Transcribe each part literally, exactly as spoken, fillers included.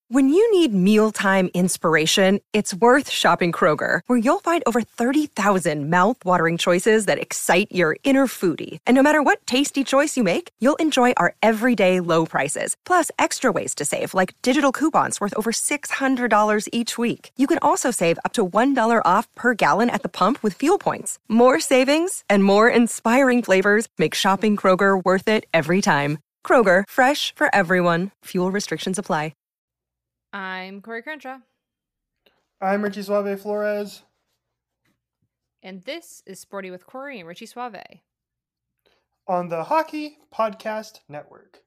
When you need mealtime inspiration, it's worth shopping Kroger, where you'll find over thirty thousand mouth-watering choices that excite your inner foodie. And no matter what tasty choice you make, you'll enjoy our everyday low prices, plus extra ways to save, like digital coupons worth over six hundred dollars each week. You can also save up to one dollar off per gallon at the pump with fuel points. More savings and more inspiring flavors make shopping Kroger worth it every time. Kroger, fresh for everyone. Fuel restrictions apply. I'm Corey Crenshaw. I'm Richie Suave Flores. And this is Sporty with Corey and Richie Suave. On the Hockey Podcast Network.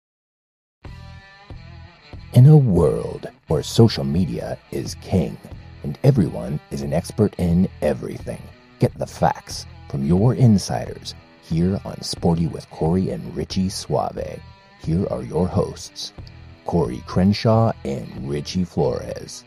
In a world where social media is king and everyone is an expert in everything, get the facts from your insiders here on Sporty with Corey and Richie Suave. Here are your hosts, Corey Crenshaw and Richie Flores.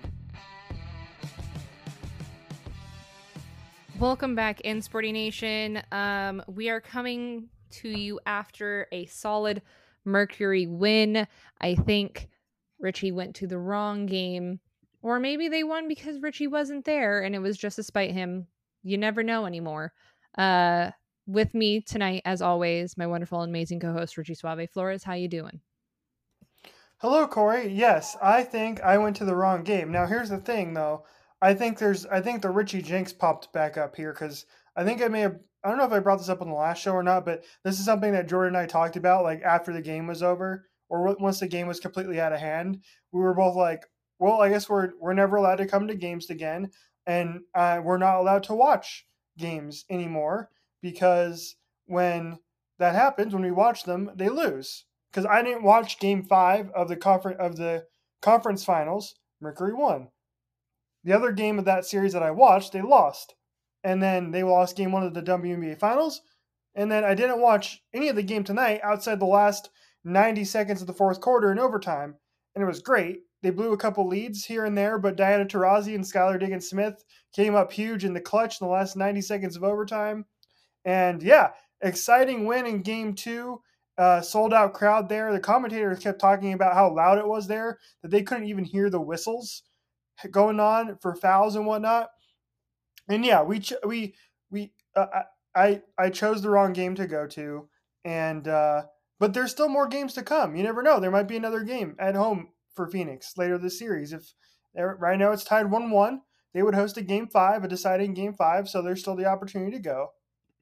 Welcome back in Sporty Nation. Um, we are coming to you after a solid Mercury win. I think Richie went to the wrong game, or maybe they won because Richie wasn't there and it was just to spite him. You never know anymore. Uh, with me tonight, as always, my wonderful and amazing co-host Richie Suave Flores. How you doing? Hello, Corey. Yes, I think I went to the wrong game. Now, here's the thing, though. I think there's, I think the Richie Jinx popped back up here because I think I may have, I don't know if I brought this up on the last show or not, but this is something that Jordan and I talked about, like after the game was over or once the game was completely out of hand. We were both like, well, I guess we're we're never allowed to come to games again, and uh, we're not allowed to watch games anymore because when that happens, when we watch them, they lose. Because I didn't watch Game Five of the conference of the conference finals. Mercury won. The other game of that series that I watched, they lost, and then they lost Game One of the W N B A Finals. And then I didn't watch any of the game tonight outside the last ninety seconds of the fourth quarter in overtime, and it was great. They blew a couple leads here and there, but Diana Taurasi and Skylar Diggins-Smith came up huge in the clutch in the last ninety seconds of overtime. And yeah, exciting win in Game Two. Uh, sold out crowd there. The commentators kept talking about how loud it was there, that they couldn't even hear the whistles going on for fouls and whatnot. And yeah, we ch- we we uh, I I chose the wrong game to go to, and uh, but there's still more games to come. You never know. There might be another game at home for Phoenix later this series. If right now it's tied one one, they would host a game five, a deciding game five. So there's still the opportunity to go.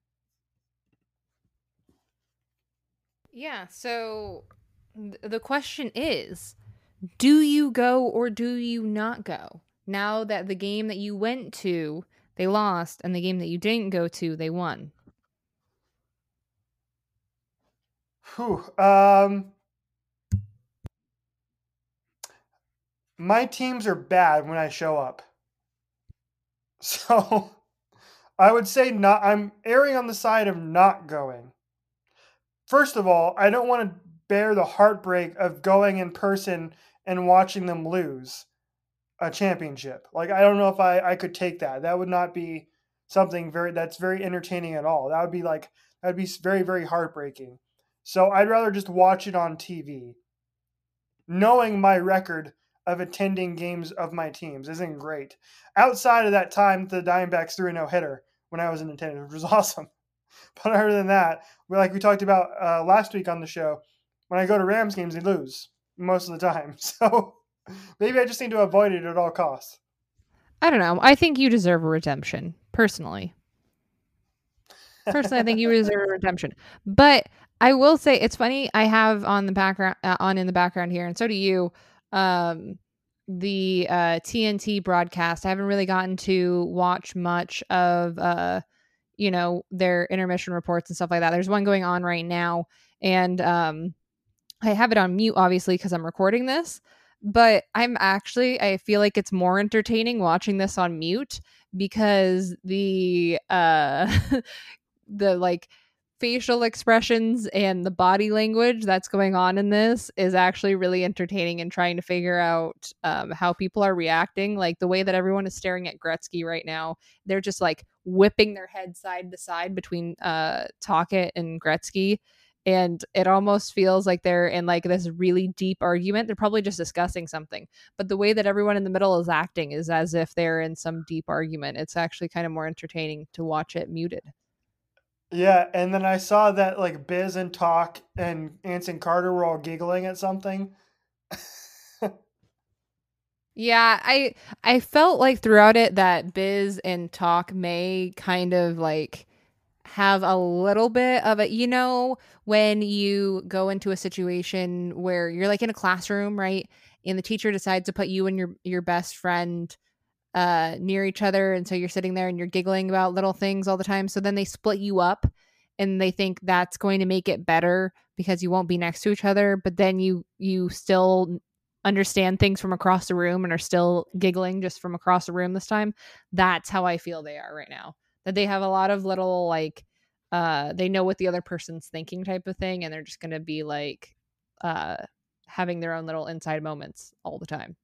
Yeah, so th- the question is, do you go or do you not go? Now that the game that you went to, they lost, and the game that you didn't go to, they won. Whew. Um, my teams are bad when I show up. So I would say not. I'm erring on the side of not going. First of all, I don't want to bear the heartbreak of going in person and watching them lose a championship. Like, I don't know if I, I could take that. That would not be something very that's very entertaining at all. That would be like, that would be very, very heartbreaking. So I'd rather just watch it on T V. Knowing my record of attending games of my teams isn't great. Outside of that time, the Diamondbacks threw a no-hitter when I was in attendance, which was awesome. But other than that, like we talked about uh, last week on the show, when I go to Rams games, they lose most of the time. So maybe I just need to avoid it at all costs. I don't know. I think you deserve a redemption, personally. Personally, I think you deserve a redemption. But I will say, it's funny. I have on the background, uh, on in the background here, and so do you, um, the uh, T N T broadcast. I haven't really gotten to watch much of. Uh, you know, their intermission reports and stuff like that. There's one going on right now, and um, I have it on mute, obviously, because I'm recording this, but I'm actually, I feel like it's more entertaining watching this on mute because the, uh, the like facial expressions and the body language that's going on in this is actually really entertaining, and trying to figure out um, how people are reacting. Like the way that everyone is staring at Gretzky right now, they're just like whipping their head side to side between uh, Tocchet and Gretzky. and it almost feels like they're in like this really deep argument. They're probably just discussing something, but the way that everyone in the middle is acting is as if they're in some deep argument. It's actually kind of more entertaining to watch it muted. Yeah, and then I saw that like Biz and Talk and Anson Carter were all giggling at something. Yeah, I I felt like throughout it that Biz and Talk may kind of like have a little bit of a, you know, when you go into a situation where you're like in a classroom, right? And the teacher decides to put you and your your best friend uh near each other, and so you're sitting there and you're giggling about little things all the time. So then they split you up and they think that's going to make it better because you won't be next to each other, but then you you still understand things from across the room and are still giggling just from across the room this time. That's how I feel they are right now. That they have a lot of little like uh they know what the other person's thinking type of thing, and they're just going to be like uh having their own little inside moments all the time.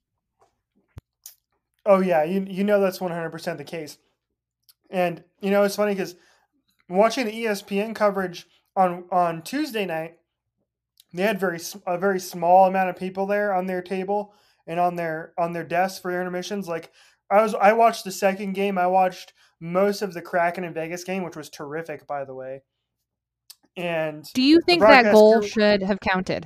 Oh yeah, you you know that's one hundred percent the case. And you know it's funny because watching the E S P N coverage on on Tuesday night, they had very a very small amount of people there on their table and on their on their desks for their intermissions. Like I was I watched the second game. I watched most of the Kraken and Vegas game, which was terrific, by the way. And do you think that goal crew, should have counted?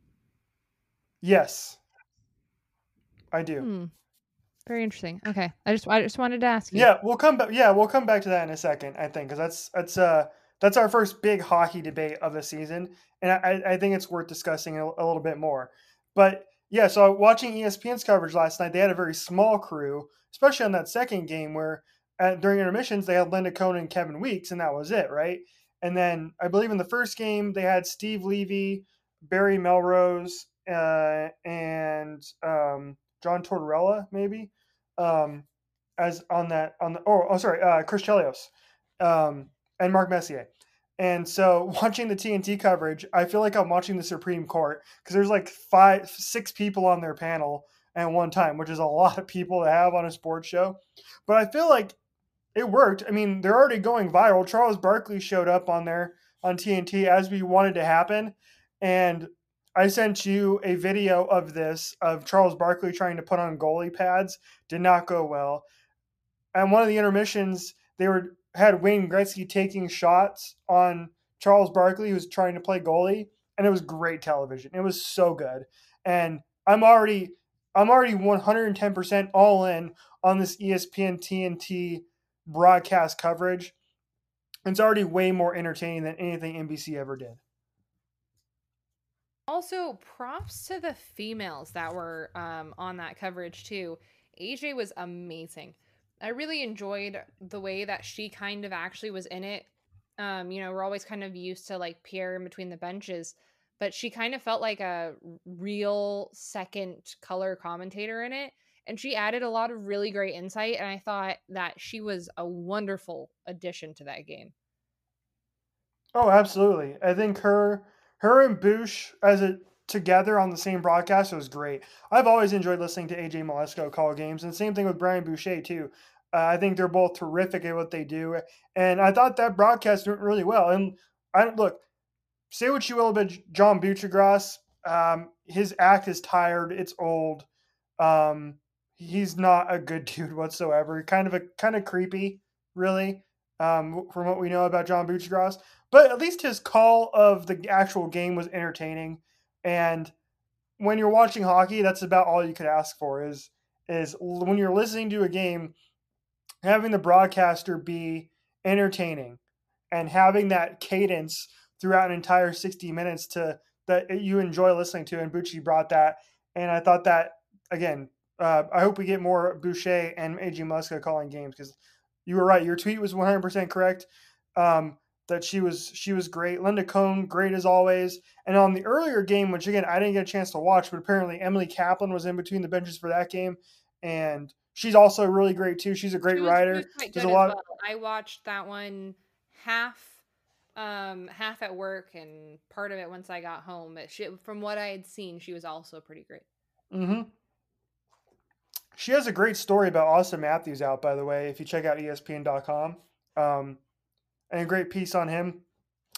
Yes, I do. Hmm. Very interesting. Okay, I just I just wanted to ask you. Yeah, we'll come back. Yeah, we'll come back to that in a second. I think because that's that's uh that's our first big hockey debate of the season, and I I think it's worth discussing a, a little bit more. But yeah, so watching E S P N's coverage last night, they had a very small crew, especially on that second game where at, during intermissions they had Linda Cohn and Kevin Weeks, and that was it, right? And then I believe in the first game they had Steve Levy, Barry Melrose, uh, and um, John Tortorella, maybe. Um, as on that on the oh, oh sorry uh, Chris Chelios um, and Mark Messier. And so watching the T N T coverage, I feel like I'm watching the Supreme Court because there's like five, six people on their panel at one time, which is a lot of people to have on a sports show. But I feel like it worked. I mean, they're already going viral. Charles Barkley showed up on there on T N T as we wanted to happen. And I sent you a video of this, of Charles Barkley trying to put on goalie pads. Did not go well. And one of the intermissions, they were had Wayne Gretzky taking shots on Charles Barkley, who was trying to play goalie, and it was great television. It was so good. And I'm already I'm already one hundred ten percent all in on this E S P N T N T broadcast coverage. It's already way more entertaining than anything N B C ever did. Also, props to the females that were um, on that coverage too. A J was amazing. I really enjoyed the way that she kind of actually was in it. Um, you know, we're always kind of used to like Pierre in between the benches, but she kind of felt like a real second color commentator in it. And she added a lot of really great insight. And I thought that she was a wonderful addition to that game. Oh, absolutely. I think her her and Bush as a together on the same broadcast was great. I've always enjoyed listening to A J Malesko call games, and same thing with Brian Boucher too. Uh, I think they're both terrific at what they do, and I thought that broadcast went really well. And I look, say what you will about John Buccigross, um, his act is tired, it's old. Um, he's not a good dude whatsoever. Kind of a kind of creepy, really, um, from what we know about John Buccigross. But at least his call of the actual game was entertaining. And when you're watching hockey, that's about all you could ask for is is when you're listening to a game, having the broadcaster be entertaining and having that cadence throughout an entire sixty minutes to that you enjoy listening to. And Bucci brought that. And I thought that, again, uh, I hope we get more Boucher and A J Malesko calling games because you were right. Your tweet was one hundred percent correct. Um, that she was she was great. Linda Cohn, great as always. And on the earlier game, which again I didn't get a chance to watch, but apparently Emily Kaplan was in between the benches for that game, and she's also really great too. She's a great she was, writer. She was quite good as well. I watched that one half, um, half at work and part of it once I got home. But she, from what I had seen, she was also pretty great. Mm-hmm. She has a great story about Austin Matthews out, by the way, if you check out E S P N dot com. Um, and a great piece on him.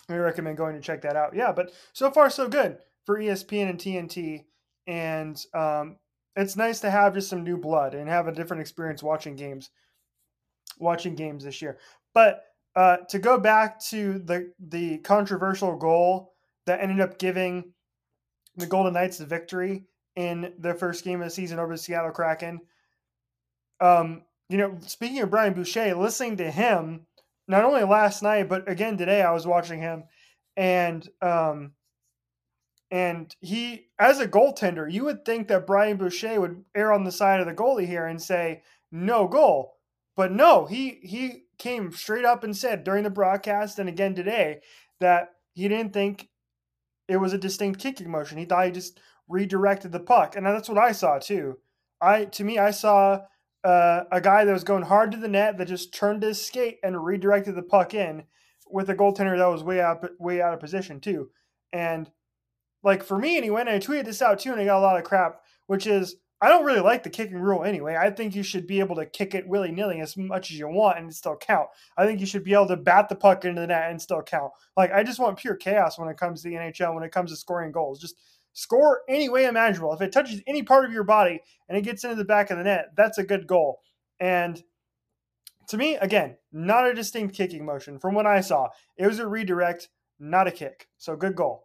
I recommend going to check that out. Yeah, but so far so good for E S P N and T N T, and um, it's nice to have just some new blood and have a different experience watching games, watching games this year. But uh, to go back to the the controversial goal that ended up giving the Golden Knights the victory in the first game of the season over the Seattle Kraken. Um, you know, speaking of Brian Boucher, listening to him not only last night but again today, I was watching him, and um, and he, as a goaltender, you would think that Brian Boucher would err on the side of the goalie here and say no goal, but no, he he came straight up and said during the broadcast and again today that he didn't think it was a distinct kicking motion. He thought he just redirected the puck, and that's what I saw too. I to me, I saw uh, a guy that was going hard to the net that just turned his skate and redirected the puck in with a goaltender that was way out way out of position too. And like for me anyway, and I tweeted this out too, and I got a lot of crap, which is I don't really like the kicking rule anyway. I think you should be able to kick it willy-nilly as much as you want and still count. I think you should be able to bat the puck into the net and still count. Like, I just want pure chaos when it comes to the N H L, when it comes to scoring goals. Just score any way imaginable. If it touches any part of your body and it gets into the back of the net, that's a good goal. And to me, again, not a distinct kicking motion. From what I saw, it was a redirect, not a kick. So good goal.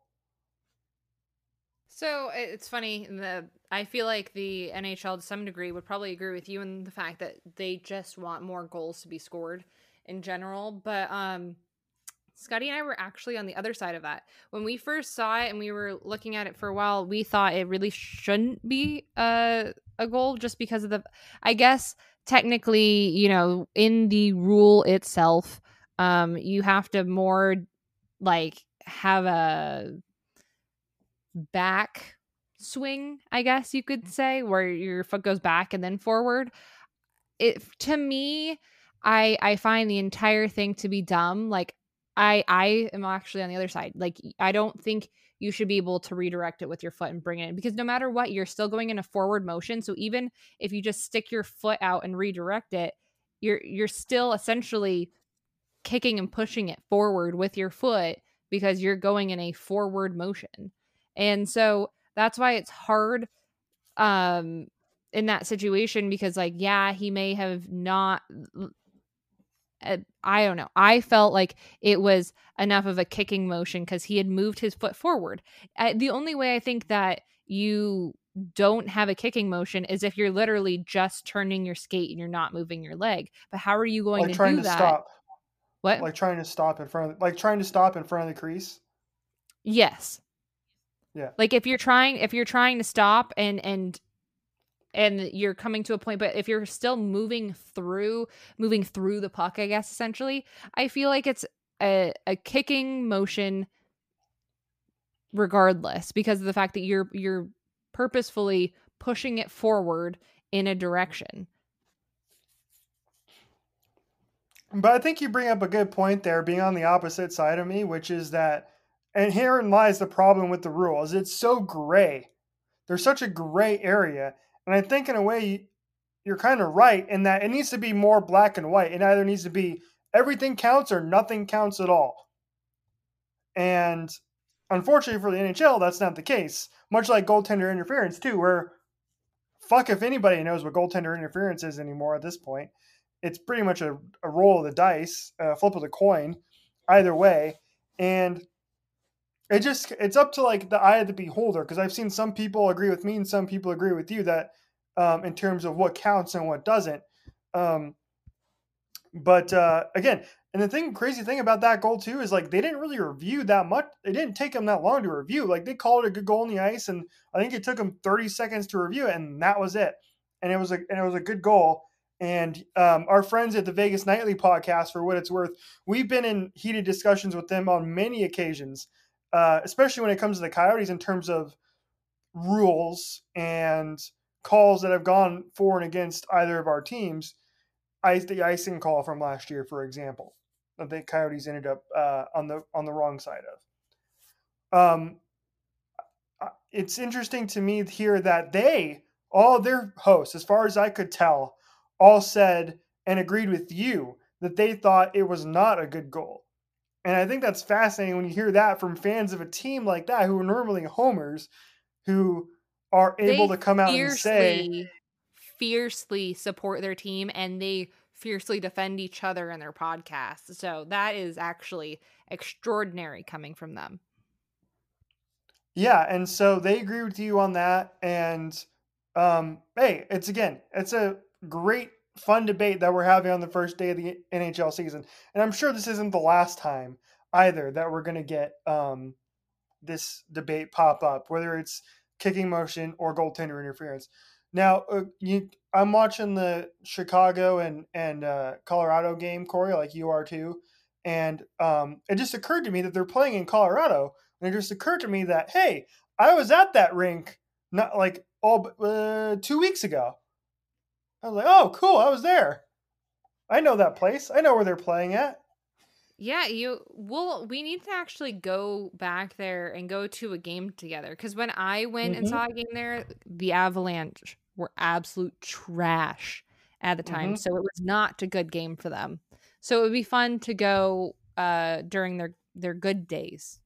So it's funny, the I feel like the N H L to some degree would probably agree with you in the fact that they just want more goals to be scored in general. But um, Scotty and I were actually on the other side of that. When we first saw it and we were looking at it for a while, we thought it really shouldn't be a, a goal just because of the, I guess, technically, you know, in the rule itself, um, you have to more like have a back swing, I guess you could say, where your foot goes back and then forward. It to me, I I find the entire thing to be dumb. Like I I am actually on the other side. Like I don't think you should be able to redirect it with your foot and bring it in, because no matter what, you're still going in a forward motion. So even if you just stick your foot out and redirect it, you're you're still essentially kicking and pushing it forward with your foot because you're going in a forward motion. And so that's why it's hard um, in that situation, because like, yeah, he may have not, uh, I don't know. I felt like it was enough of a kicking motion because he had moved his foot forward. Uh, the only way I think that you don't have a kicking motion is if you're literally just turning your skate and you're not moving your leg. But how are you going like to trying do to that? Stop. What? Like trying to stop in front of, like trying to stop in front of the crease. Yes. Yeah. Like if you're trying, if you're trying to stop and, and, and you're coming to a point, but if you're still moving through, moving through the puck, I guess, essentially, I feel like it's a, a kicking motion regardless, because of the fact that you're, you're purposefully pushing it forward in a direction. But I think you bring up a good point there, being on the opposite side of me, which is that, and herein lies the problem with the rule, is it's so gray. There's such a gray area. And I think in a way, you're kind of right in that it needs to be more black and white. It either needs to be everything counts or nothing counts at all. And unfortunately for the N H L, that's not the case. Much like goaltender interference too, where fuck if anybody knows what goaltender interference is anymore at this point. It's pretty much a, a roll of the dice, a flip of the coin, either way. And it just, it's up to like the eye of the beholder, because I've seen some people agree with me and some people agree with you that um, in terms of what counts and what doesn't. Um, but uh, again, and the thing, crazy thing about that goal too is like they didn't really review that much. It didn't take them that long to review. Like they called it a good goal on the ice, and I think it took them thirty seconds to review it, and that was it. And it was a and it was a good goal. And um, our friends at the Vegas Nightly podcast, for what it's worth, we've been in heated discussions with them on many occasions, uh, especially when it comes to the Coyotes in terms of rules and calls that have gone for and against either of our teams. Ice, the icing call from last year, for example, that the Coyotes ended up uh, on the on the wrong side of. Um, it's interesting to me here that they, all their hosts, as far as I could tell, all said and agreed with you that they thought it was not a good goal. And I think that's fascinating when you hear that from fans of a team like that who are normally homers, who are able they to come out and say, fiercely, fiercely support their team, and they fiercely defend each other in their podcasts. So that is actually extraordinary coming from them. yeah, and so they agree with you on that. And um, hey, it's again, it's a great, fun debate that we're having on the first day of the N H L season. And I'm sure this isn't the last time either that we're going to get um, this debate pop up, whether it's kicking motion or goaltender interference. Now, uh, you, I'm watching the Chicago and and uh, Colorado game, Corey, like you are too, and um, it just occurred to me that they're playing in Colorado, and it just occurred to me that hey, I was at that rink not like all uh, two weeks ago. I was like, oh, cool, I was there. I know that place. I know where they're playing at. Yeah, you well, we need to actually go back there and go to a game together. Because when I went Mhm. and saw a game there, the Avalanche were absolute trash at the time. Mhm. So it was not a good game for them. So it would be fun to go uh, during their, their good days.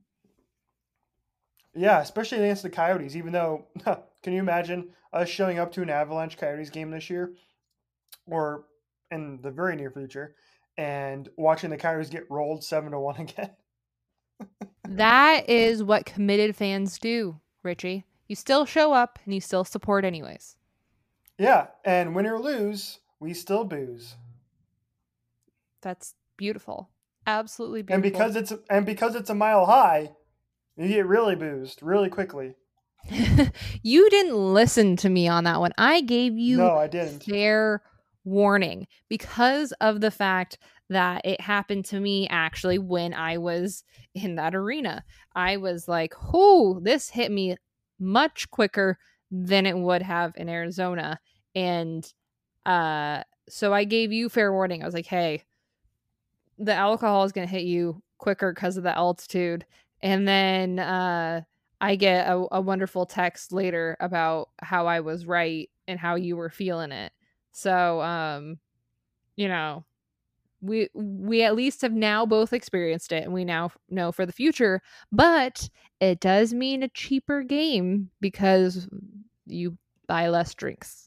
Yeah, especially against the Coyotes, even though, can you imagine us showing up to an Avalanche Coyotes game this year or in the very near future and watching the Coyotes get rolled seven to one again? That is what committed fans do, Richie. You still show up and you still support anyways. Yeah, and win or lose, we still booze. That's beautiful. Absolutely And beautiful. because it's and because it's a mile high, you get really boozed really quickly. You didn't listen to me on that one. I gave you No, I didn't. fair warning because of the fact that it happened to me actually when I was in that arena. I was like, oh, this hit me much quicker than it would have in Arizona. And uh, so I gave you fair warning. I was like, hey, the alcohol is going to hit you quicker because of the altitude. And then uh, I get a, a wonderful text later about how I was right and how you were feeling it. So, um, you know, we we at least have now both experienced it, and we now know for the future. But it does mean a cheaper game because you buy less drinks.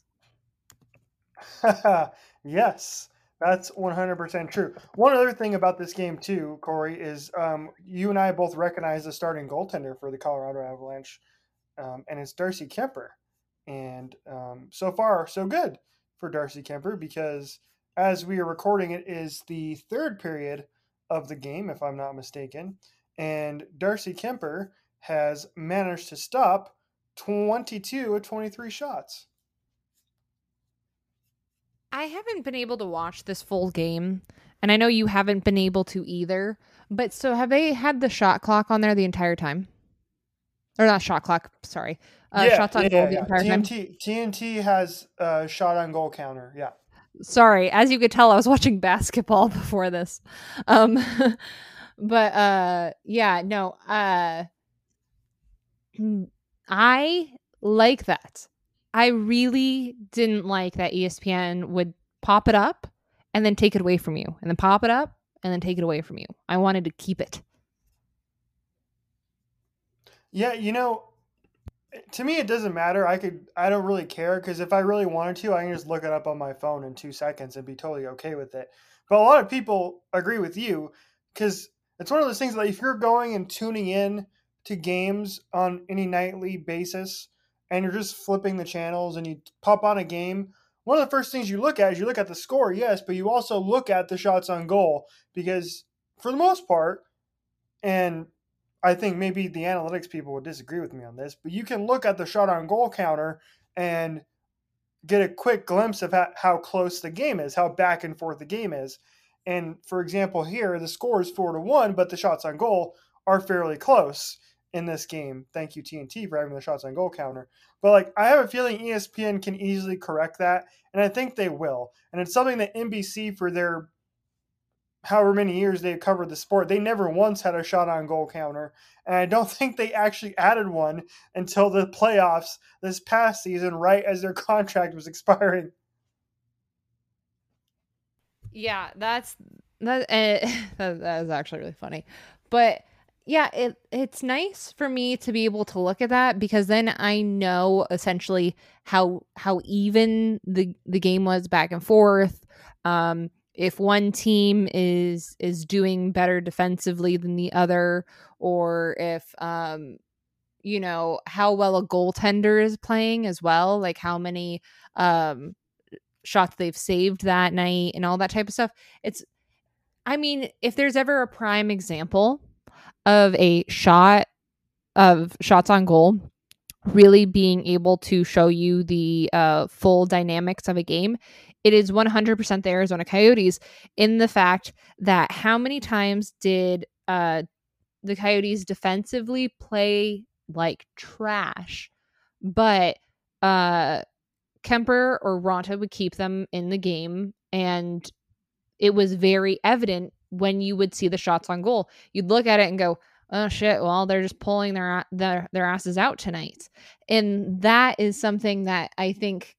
Yes, that's one hundred percent true. One other thing about this game, too, Corey, is um, you and I both recognize the starting goaltender for the Colorado Avalanche, um, and it's Darcy Kuemper. And um, so far, so good for Darcy Kuemper because as we are recording, it is the third period of the game, if I'm not mistaken. And Darcy Kuemper has managed to stop twenty-two of twenty-three shots. I haven't been able to watch this full game, and I know you haven't been able to either. But so have they had the shot clock on there the entire time? Or not shot clock, sorry. Uh, yeah, shots on yeah, goal yeah, the yeah. entire T N T, time. T N T has a shot on goal counter. Yeah. Sorry, as you could tell, I was watching basketball before this. Um, but uh, yeah, no. Uh, I like that. I really didn't like that E S P N would pop it up and then take it away from you, and then pop it up and then take it away from you. I wanted to keep it. Yeah, you know, to me it doesn't matter. I could I don't really care because if I really wanted to, I can just look it up on my phone in two seconds and be totally okay with it. But a lot of people agree with you because it's one of those things that if you're going and tuning in to games on any nightly basis and you're just flipping the channels and you pop on a game, one of the first things you look at is you look at the score, yes, but you also look at the shots on goal because for the most part, and I think maybe the analytics people would disagree with me on this, but you can look at the shot on goal counter and get a quick glimpse of how, how close the game is, how back and forth the game is. And for example, here the score is four to one, but the shots on goal are fairly close in this game. Thank you, T N T, for having the shots on goal counter. But like, I have a feeling E S P N can easily correct that, and I think they will. And it's something that N B C, for their however many years they've covered the sport, they never once had a shot on goal counter. And I don't think they actually added one until the playoffs this past season, right as their contract was expiring. Yeah, that's that, uh, that that is actually really funny. But yeah, it it's nice for me to be able to look at that, because then I know essentially how how even the the game was back and forth. Um, if one team is is doing better defensively than the other, or if um you know how well a goaltender is playing as well, like how many um shots they've saved that night and all that type of stuff. It's I mean, if there's ever a prime example of a shot of shots on goal really being able to show you the uh, full dynamics of a game, it is one hundred percent the Arizona Coyotes, in the fact that how many times did uh, the Coyotes defensively play like trash, but uh, Kemper or Ronta would keep them in the game, and it was very evident when you would see the shots on goal. You'd look at it and go, oh shit, well, they're just pulling their their their asses out tonight. And that is something that I think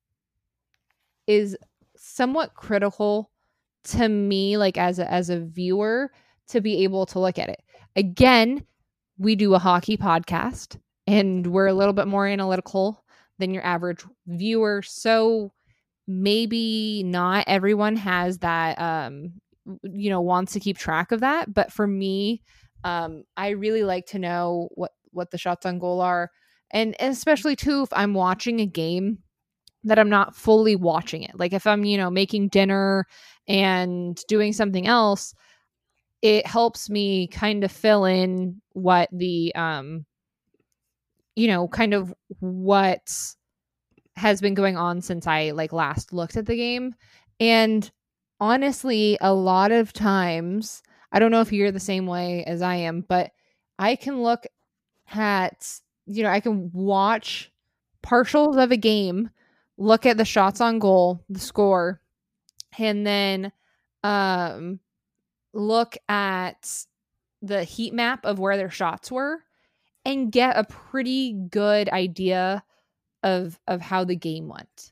is somewhat critical to me, like as a, as a viewer, to be able to look at it. Again, we do a hockey podcast and we're a little bit more analytical than your average viewer. So maybe not everyone has that, um, you know, wants to keep track of that. But for me, um, I really like to know what, what the shots on goal are. And, and especially too, if I'm watching a game that I'm not fully watching it. Like if I'm, you know, making dinner and doing something else, it helps me kind of fill in what the, um, you know, kind of what has been going on since I like last looked at the game. And honestly, a lot of times, I don't know if you're the same way as I am, but I can look at, you know, I can watch partials of a game, look at the shots on goal, the score, and then um look at the heat map of where their shots were and get a pretty good idea of of how the game went.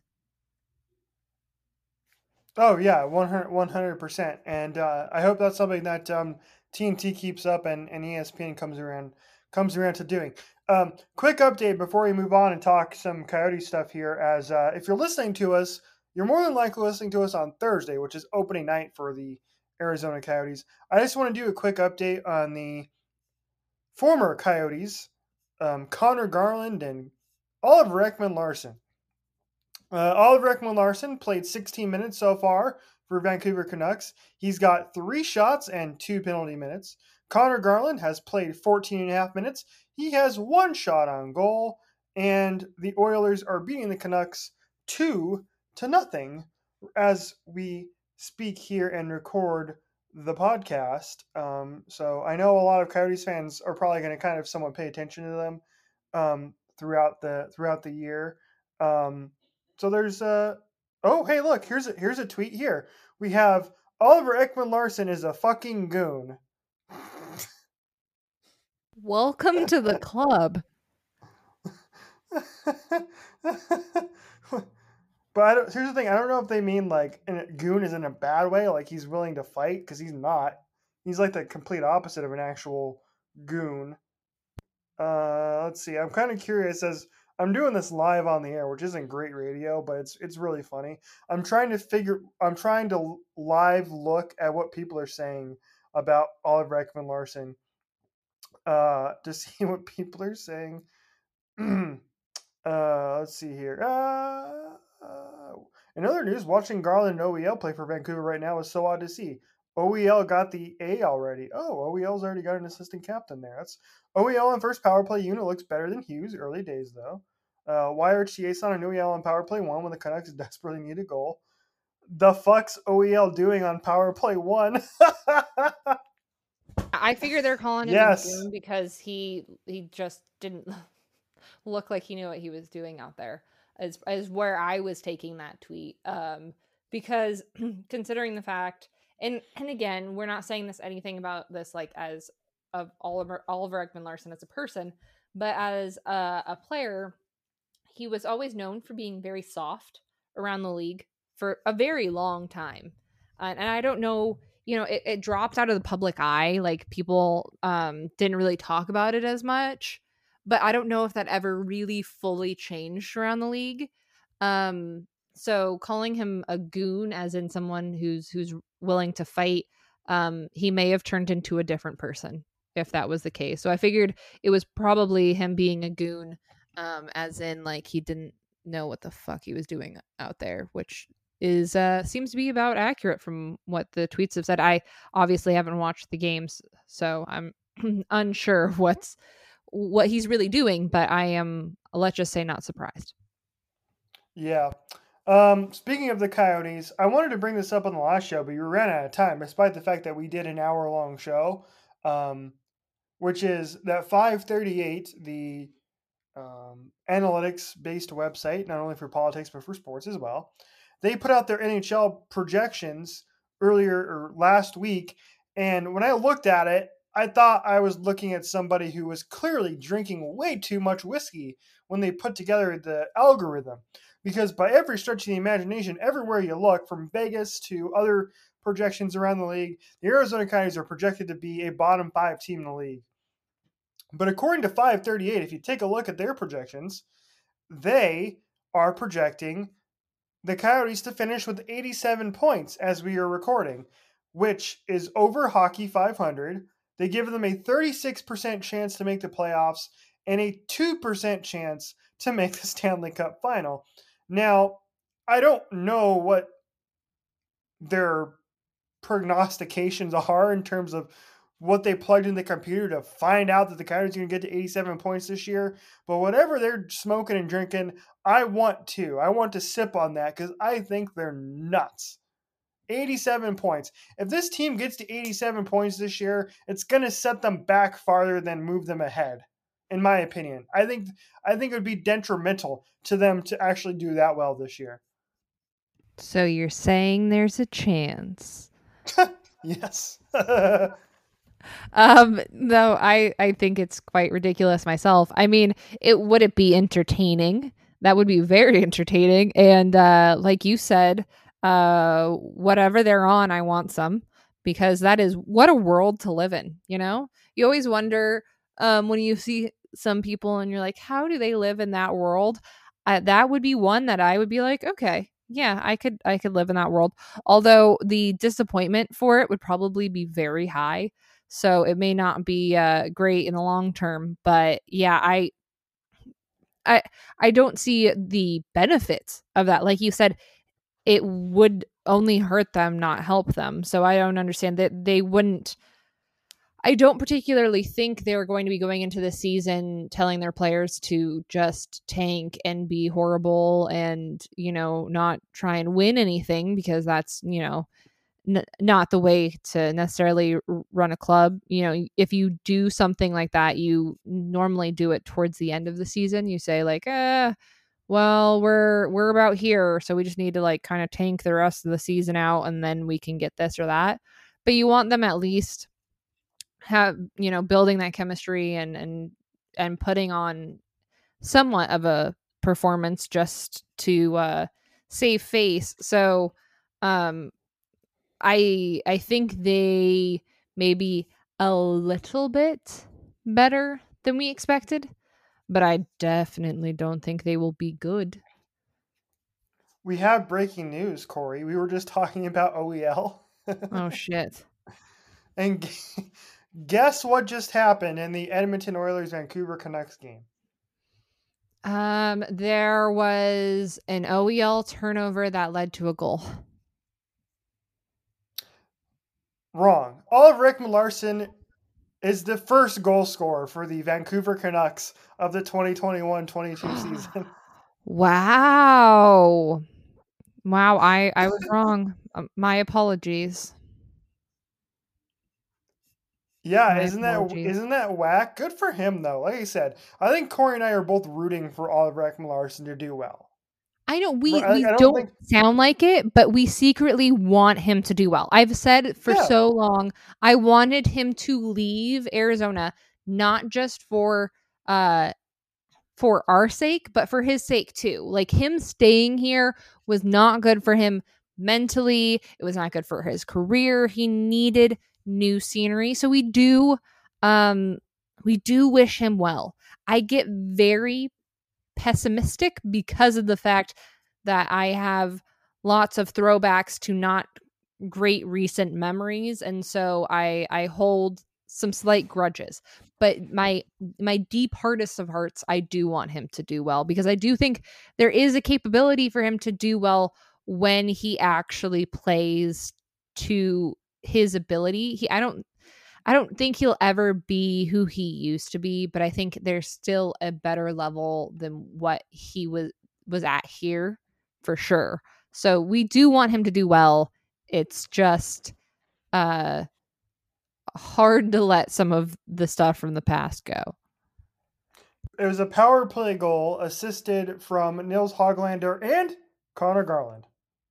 Oh yeah, one hundred percent. And uh, I hope that's something that um, T N T keeps up and, and E S P N comes around comes around to doing. Um, quick update before we move on and talk some Coyote stuff here. As uh, if you're listening to us, you're more than likely listening to us on Thursday, which is opening night for the Arizona Coyotes. I just want to do a quick update on the former Coyotes, um, Connor Garland and Oliver Ekman-Larsson. Uh, Oliver Ekman-Larsson played sixteen minutes so far for Vancouver Canucks. He's got three shots and two penalty minutes. Connor Garland has played fourteen and a half minutes. He has one shot on goal, and the Oilers are beating the Canucks two to nothing as we speak here and record the podcast. Um, so I know a lot of Coyotes fans are probably going to kind of somewhat pay attention to them um, throughout the throughout the year. Um, so there's uh oh hey look, here's a here's a tweet here. We have Oliver Ekman-Larsson is a fucking goon. Welcome to the club. But I don't, here's the thing, I don't know if they mean like in a, goon is in a bad way, like he's willing to fight, because he's not. He's like the complete opposite of an actual goon. Uh, let's see. I'm kind of curious as I'm doing this live on the air, which isn't great radio, but it's it's really funny. I'm trying to figure. I'm trying to live look at what people are saying about Oliver Ekman-Larsson, uh, to see what people are saying. uh, let's see here. Uh, uh, in other news, watching Garland and O E L play for Vancouver right now is so odd to see. O E L got the A already. Oh, O E L's already got an assistant captain there. That's O E L on first power play unit looks better than Hughes. Early days though. Uh, why are Chiasson and O E L on power play one when the Canucks desperately need a goal? The fuck's O E L doing on power play one? I figure they're calling him yes. a goon because he he just didn't look like he knew what he was doing out there. As as where I was taking that tweet, um, because considering the fact, and and again, we're not saying this anything about this like as of Oliver Oliver Ekman-Larsson as a person, but as a, a player, he was always known for being very soft around the league for a very long time, uh, and I don't know you know, it, it dropped out of the public eye. Like people um, didn't really talk about it as much, but I don't know if that ever really fully changed around the league. Um, so calling him a goon, as in someone who's who's willing to fight, um, he may have turned into a different person if that was the case. So I figured it was probably him being a goon, um, as in like he didn't know what the fuck he was doing out there, which is uh seems to be about accurate from what the tweets have said. I obviously haven't watched the games, so I'm unsure what's what he's really doing, but I am, let's just say, not surprised. Yeah. Um, speaking of the Coyotes, I wanted to bring this up on the last show, but you ran out of time, despite the fact that we did an hour-long show, um, which is that five thirty-eight, the um, analytics-based website, not only for politics, but for sports as well, they put out their N H L projections earlier or last week, and when I looked at it, I thought I was looking at somebody who was clearly drinking way too much whiskey when they put together the algorithm. Because by every stretch of the imagination, everywhere you look, from Vegas to other projections around the league, the Arizona Coyotes are projected to be a bottom five team in the league. But according to five thirty-eight, if you take a look at their projections, they are projecting the Coyotes to finish with eighty-seven points as we are recording, which is over Hockey five hundred. They give them a thirty-six percent chance to make the playoffs and a two percent chance to make the Stanley Cup final. Now, I don't know what their prognostications are in terms of what they plugged in the computer to find out that the Coyotes are going to get to eighty-seven points this year. But whatever they're smoking and drinking, I want to. I want to sip on that because I think they're nuts. eighty-seven points. If this team gets to eighty-seven points this year, it's going to set them back farther than move them ahead, in my opinion. I think I think it would be detrimental to them to actually do that well this year. So you're saying there's a chance? Yes. um, though I, I think it's quite ridiculous myself. I mean, it would it be entertaining? That would be very entertaining. And uh, like you said, uh, whatever they're on, I want some, because that is what a world to live in. You know, you always wonder um, when you see some people and you're like, how do they live in that world? Uh, that would be one that I would be like, okay, yeah, I could, I could live in that world. Although the disappointment for it would probably be very high. So it may not be uh, great in the long term, but yeah, I, I, I don't see the benefits of that. Like you said, it would only hurt them, not help them. So I don't understand that they wouldn't. I don't particularly think they were going to be going into the season telling their players to just tank and be horrible and, you know, not try and win anything, because that's, you know, n- not the way to necessarily run a club. You know, if you do something like that, you normally do it towards the end of the season. You say like, eh, well, we're, we're about here. So we just need to like kind of tank the rest of the season out and then we can get this or that. But you want them at least have, you know, building that chemistry and and and putting on somewhat of a performance just to uh save face. So um I I think they may be a little bit better than we expected, but I definitely don't think they will be good. We have breaking news, Corey. We were just talking about O E L. Oh shit. And guess what just happened in the Edmonton Oilers Vancouver Canucks game? Um, there was an O E L turnover that led to a goal. Wrong. Oliver Ekman-Larsson is the first goal scorer for the Vancouver Canucks of the twenty twenty-one twenty-two season. Wow. Wow, I, I was wrong. Um, my apologies. Yeah, My isn't apologies. that isn't that whack? Good for him though. Like I said, I think Corey and I are both rooting for Oliver Ekman-Larsson to do well. I know we, I, we I don't, don't think, sound like it, but we secretly want him to do well. I've said for Yeah. so long, I wanted him to leave Arizona, not just for uh for our sake, but for his sake too. Like him staying here was not good for him mentally. It was not good for his career. He needed new scenery. So we do um we do wish him well. I get very pessimistic because of the fact that I have lots of throwbacks to not great recent memories, and so I I hold some slight grudges. But my my deep heartest of hearts, I do want him to do well, because I do think there is a capability for him to do well when he actually plays to his ability. He I don't I don't think he'll ever be who he used to be, but I think there's still a better level than what he was was at here, for sure. So we do want him to do well. It's just uh hard to let some of the stuff from the past go. It was a power play goal assisted from Nils Hoglander and Connor Garland,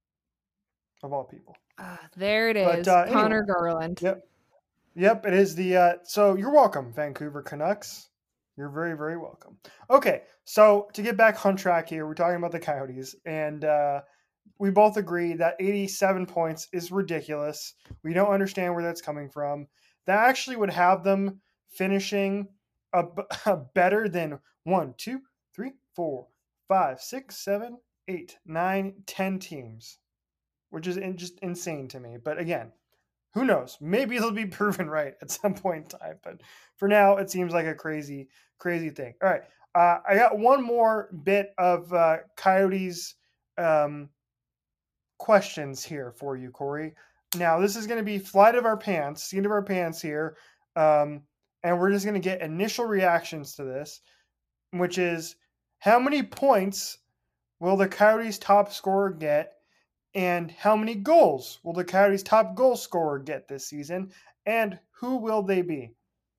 of all people. Uh, there it is, But, uh, Connor anyway. Garland. Yep. Yep, it is the, uh, so you're welcome, Vancouver Canucks. You're very, very welcome. Okay, so to get back on track here, we're talking about the Coyotes, and uh, we both agree that eighty-seven points is ridiculous. We don't understand where that's coming from. That actually would have them finishing a, a better than one, two, three, four, five, six, seven, eight, nine, ten teams, which is in, just insane to me. But again, who knows? Maybe it'll be proven right at some point in time. But for now, it seems like a crazy, crazy thing. All right. Uh, I got one more bit of uh, Coyotes um, questions here for you, Corey. Now, this is going to be flight of our pants, seat of our pants here. Um, and we're just going to get initial reactions to this, which is how many points will the Coyotes top scorer get? And how many goals will the Coyotes' top goal scorer get this season? And who will they be?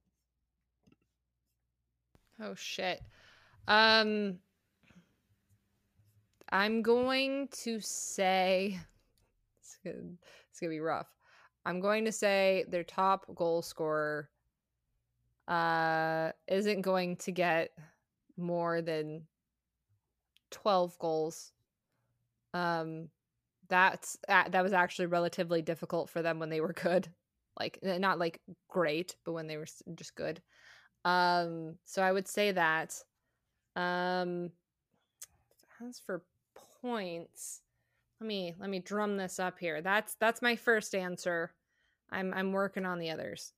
Oh, shit. Um, I'm going to say... It's gonna, it's gonna be rough. I'm going to say their top goal scorer uh, isn't going to get more than twelve goals. Um... That's that was actually relatively difficult for them when they were good, like not like great, but when they were just good. Um, so I would say that. Um, as for points, let me let me drum this up here. That's that's my first answer. I'm I'm working on the others.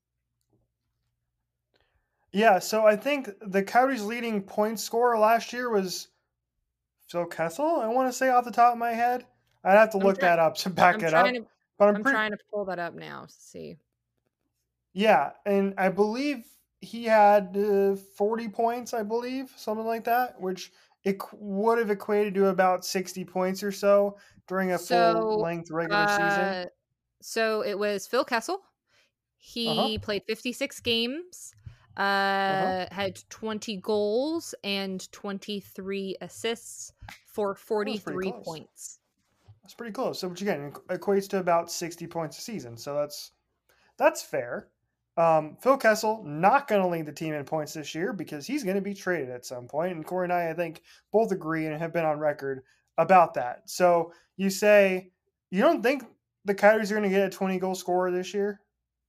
Yeah, so I think the Coyotes' leading point scorer last year was Phil Kessel. I want to say off the top of my head. I'd have to look try- that up to back I'm it up. To, but I'm, I'm pretty... trying to pull that up now to see. Yeah, and I believe he had uh, forty points, I believe, something like that, which it would have equated to about sixty points or so during a so, full-length regular uh, season. So it was Phil Kessel. He uh-huh. played fifty-six games, uh, uh-huh. had twenty goals and twenty-three assists for forty-three points. That's pretty close. So, which again equates to about sixty points a season. So that's that's fair. Um, Phil Kessel not going to lead the team in points this year because he's going to be traded at some point. And Corey and I, I think, both agree and have been on record about that. So you say you don't think the Coyotes are going to get a twenty goal scorer this year?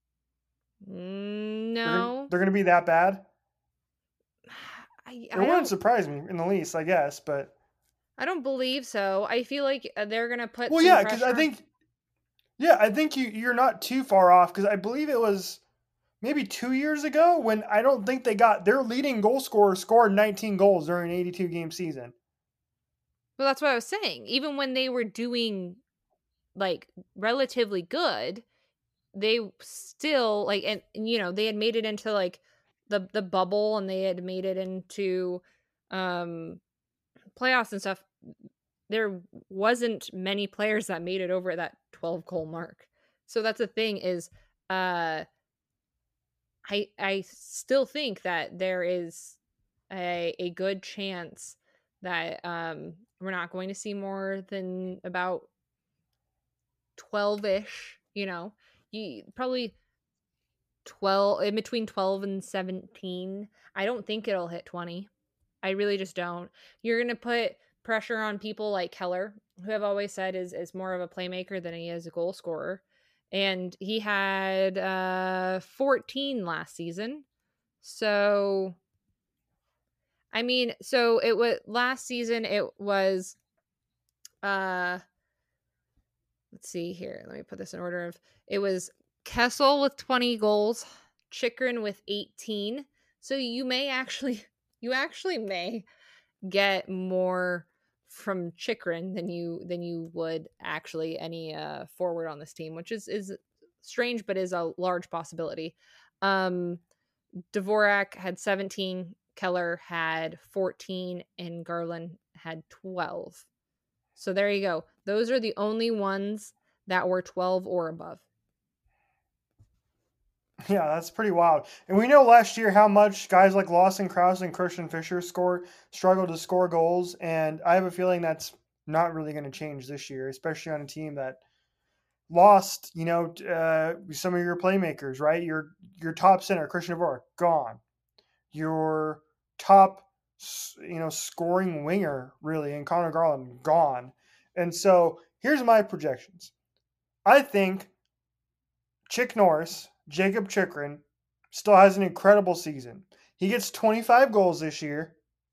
No, they're, they're going to be that bad. I, it I wouldn't surprise me in the least, I guess, but. I don't believe so. I feel like they're gonna put. Well, some yeah, because I think, yeah, I think you you're not too far off because I believe it was maybe two years ago when I don't think they got their leading goal scorer scored nineteen goals during an eighty-two game season. Well, that's what I was saying. Even when they were doing like relatively good, they still like and you know they had made it into like the the bubble and they had made it into um playoffs and stuff. There wasn't many players that made it over that twelve goal mark. So that's the thing is uh I I still think that there is a a good chance that um we're not going to see more than about twelve-ish, you know. You probably twelve in between twelve and seventeen. I don't think it'll hit twenty. I really just don't. You're going to put pressure on people like Keller who I've always said is is more of a playmaker than he is a goal scorer. And he had uh, fourteen last season. So, I mean, so it was last season, it was, uh, let's see here. Let me put this in order of, it was Kessel with twenty goals, Chychrun with eighteen. So you may actually, you actually may get more from Chychrun than you than you would actually any uh forward on this team, which is is strange but is a large possibility. um Dvorak had seventeen, Keller had fourteen, and Garland had twelve. So there you go. Those are the only ones that were twelve or above. Yeah, that's pretty wild. And we know last year how much guys like Lawson Krause and Christian Fischer score struggled to score goals, and I have a feeling that's not really going to change this year, especially on a team that lost, you know, uh, some of your playmakers, right? Your your top center, Christian Dvorak, gone. Your top, you know, scoring winger, really, and Connor Garland, gone. And so here's my projections. I think Chick Norris, Jacob Chychrun, still has an incredible season. He gets twenty-five goals this year,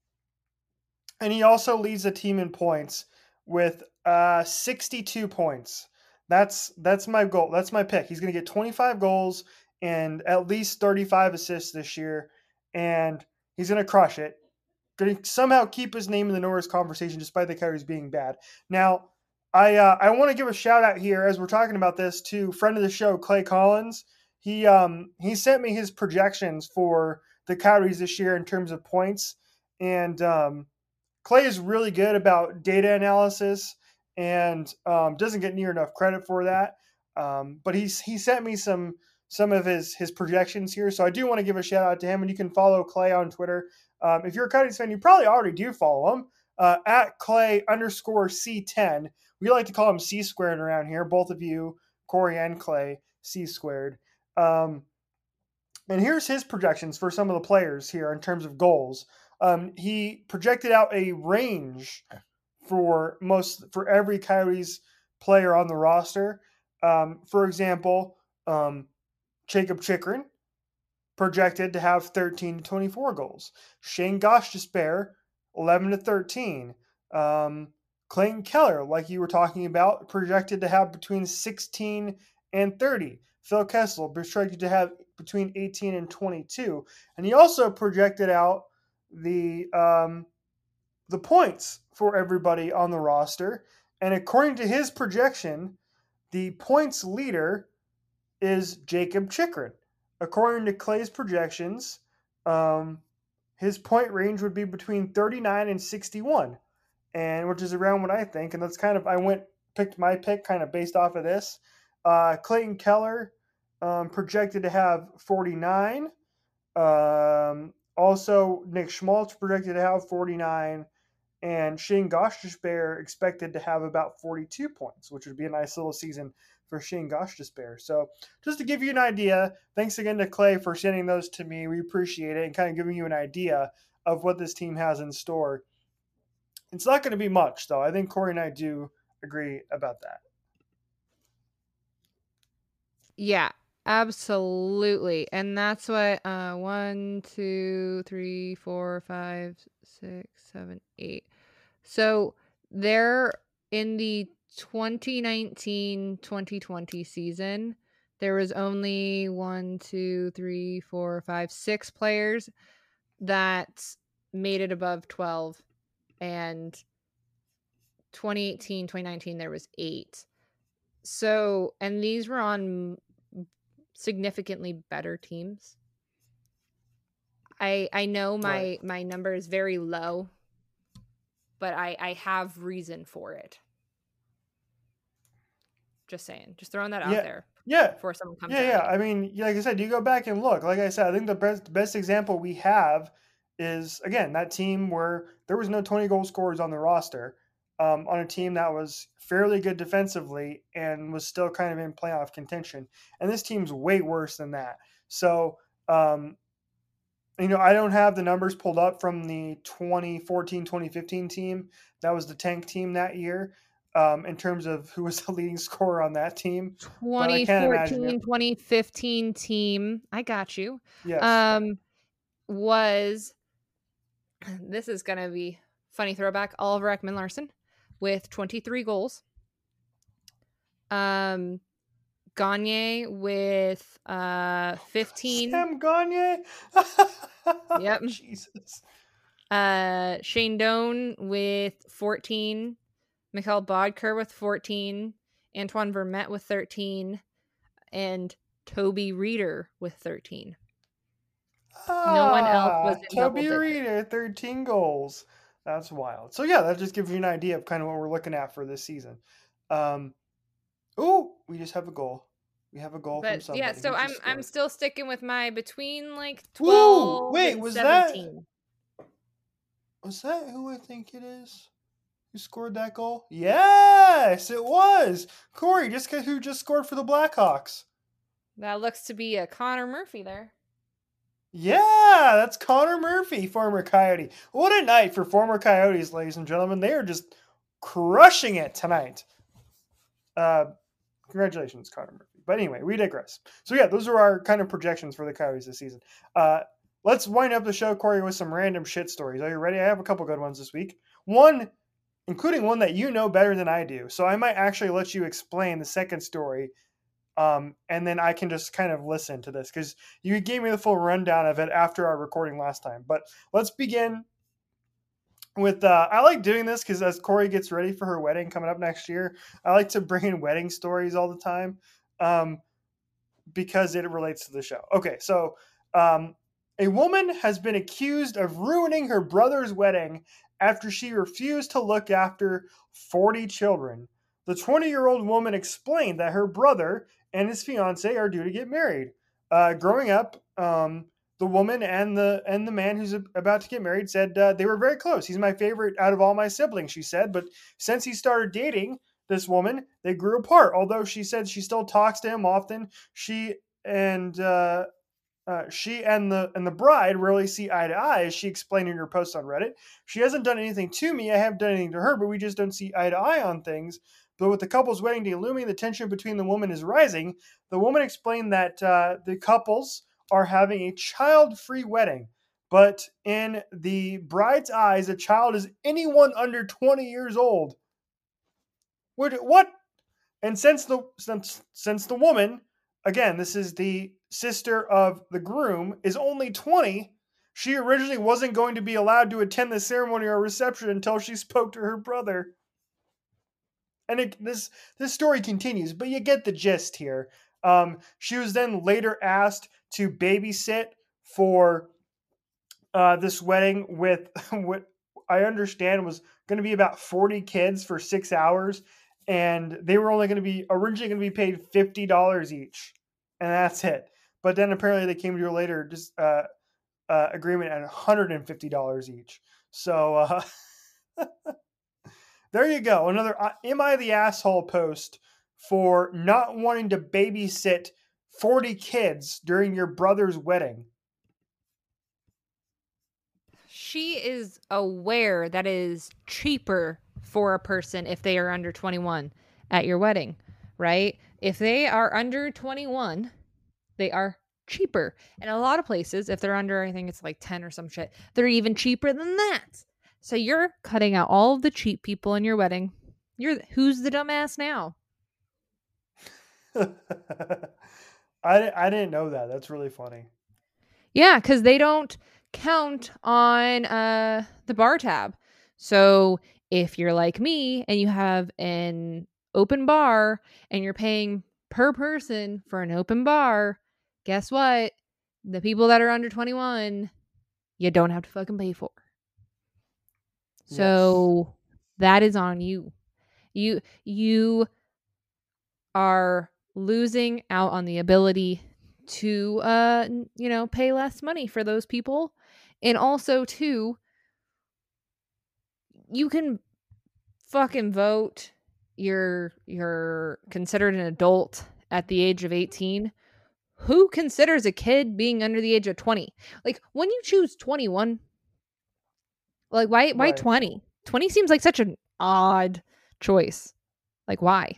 and he also leads the team in points with uh, sixty-two points. That's that's my goal. That's my pick. He's going to get twenty-five goals and at least thirty-five assists this year, and he's going to crush it. Going to somehow keep his name in the Norris conversation despite the Coyotes being bad. Now, I uh, I want to give a shout out here as we're talking about this to friend of the show, Clay Collins. He um he sent me his projections for the Coyotes this year in terms of points, and um, Clay is really good about data analysis and um, doesn't get near enough credit for that. Um, but he's he sent me some some of his his projections here, so I do want to give a shout out to him. And you can follow Clay on Twitter. Um, if you're a Coyotes fan, you probably already do follow him uh, at Clay underscore C ten. We like to call him C squared around here. Both of you, Corey and Clay, C squared. Um, and here's his projections for some of the players here in terms of goals. Um, he projected out a range for most for every Coyotes player on the roster. Um, for example, um, Jacob Chychrun projected to have thirteen to twenty-four goals. Shane Gostisbehere, eleven to thirteen. Um, Clayton Keller, like you were talking about, projected to have between sixteen and thirty. Phil Kessel projected to have between eighteen and twenty-two. And he also projected out the um, the points for everybody on the roster. And according to his projection, the points leader is Jacob Chychrun. According to Clay's projections, um, his point range would be between thirty-nine and sixty-one, and which is around what I think. And that's kind of I went picked my pick kind of based off of this. Uh, Clayton Keller um, projected to have forty-nine. Um, also, Nick Schmaltz projected to have forty-nine, and Shane Gostisbehere expected to have about forty-two points, which would be a nice little season for Shane Gostisbehere. So just to give you an idea, thanks again to Clay for sending those to me. We appreciate it and kind of giving you an idea of what this team has in store. It's not going to be much, though. I think Corey and I do agree about that. Yeah, absolutely. And that's what uh, one, two, three, four, five, six, seven, eight. So they're in the twenty nineteen twenty twenty season. There was only one, two, three, four, five, six players that made it above twelve. And twenty eighteen twenty nineteen, there was eight. So, and these were on significantly better teams. I I know my Right. my number is very low, but I I have reason for it. Just saying, just throwing that out Yeah. there Yeah. before someone comes Yeah, at yeah. me. I mean, yeah, like I said, you go back and look. Like I said, I think the best best example we have is, again, that team where there was no twenty goal scorers on the roster, um, on a team that was fairly good defensively and was still kind of in playoff contention. And this team's way worse than that. So, um, you know, I don't have the numbers pulled up from the twenty fourteen twenty fifteen team. That was the tank team that year. um, in terms of who was the leading scorer on that team. twenty fourteen, twenty fifteen team. I got you. Yes. Um, was, this is going to be funny throwback, Oliver Ekman-Larsson with twenty-three goals. Um, Gagne with uh fifteen. Sam Gagne. Yep. Jesus. Uh, Shane Doan with fourteen. Mikhail Bodker with fourteen. Antoine Vermette with thirteen. And Toby Reeder with thirteen. Ah, no one else was in Toby double Reeder, thirteen goals. That's wild. So yeah, that just gives you an idea of kind of what we're looking at for this season. Um, oh, we just have a goal. We have a goal but from somebody. yeah, so Who I'm just I'm scored? still sticking with my between like twelve Ooh, wait, and was that- seventeen. Was that who I think it is? Who scored that goal? Yes, it was Corey. Just who just scored for the Blackhawks. That looks to be a Connor Murphy there. Yeah, that's Connor Murphy, former Coyote. What a night for former Coyotes, ladies and gentlemen. They are just crushing it tonight. Uh, congratulations, Connor Murphy. But anyway, we digress. So yeah, those are our kind of projections for the Coyotes this season. Uh, let's wind up the show, Corey, with some random shit stories. Are you ready? I have a couple good ones this week. One, including one that you know better than I do. So I might actually let you explain the second story. Um, and then I can just kind of listen to this because you gave me the full rundown of it after our recording last time. But let's begin with, uh, I like doing this because as Corey gets ready for her wedding coming up next year, I like to bring in wedding stories all the time um, because it relates to the show. Okay, so um, a woman has been accused of ruining her brother's wedding after she refused to look after forty children. The twenty-year-old woman explained that her brother and his fiance are due to get married. Uh, growing up, um, the woman and the and the man who's about to get married said uh, they were very close. He's my favorite out of all my siblings, she said. But since he started dating this woman, they grew apart. Although she said she still talks to him often, she and uh, uh, she and the and the bride rarely see eye to eye, as she explained in her post on Reddit. She hasn't done anything to me. I haven't done anything to her, but we just don't see eye to eye on things. But with the couple's wedding day looming, the tension between the woman is rising. The woman explained that uh, the couples are having a child-free wedding. But in the bride's eyes, a child is anyone under twenty years old. What? What? And since the since since the woman, again, this is the sister of the groom, is only twenty, she originally wasn't going to be allowed to attend the ceremony or reception until she spoke to her brother. And it, this this story continues, but you get the gist here. Um, she was then later asked to babysit for uh, this wedding with what I understand was going to be about forty kids for six hours, and they were only going to be originally going to be paid fifty dollars each, and that's it. But then apparently they came to a later just uh, uh, agreement at one hundred fifty dollars each. So. Uh, There you go. Another uh, Am I the Asshole post for not wanting to babysit forty kids during your brother's wedding. She is aware that it is cheaper for a person if they are under twenty-one at your wedding, right? If they are under twenty-one, they are cheaper. And a lot of places, if they're under, I think it's like ten or some shit, they're even cheaper than that. So you're cutting out all of the cheap people in your wedding. You're who's the dumbass now? I, I didn't know that. That's really funny. Yeah, because they don't count on uh, the bar tab. So if you're like me and you have an open bar and you're paying per person for an open bar, guess what? The people that are under twenty-one, you don't have to fucking pay for. So yes. That is on you. You you are losing out on the ability to uh you know pay less money for those people. And also too, you can fucking vote. You're you're considered an adult at the age of eighteen. Who considers a kid being under the age of twenty? Like when you choose twenty-one, like why why Right. twenty? twenty seems like such an odd choice. Like, why?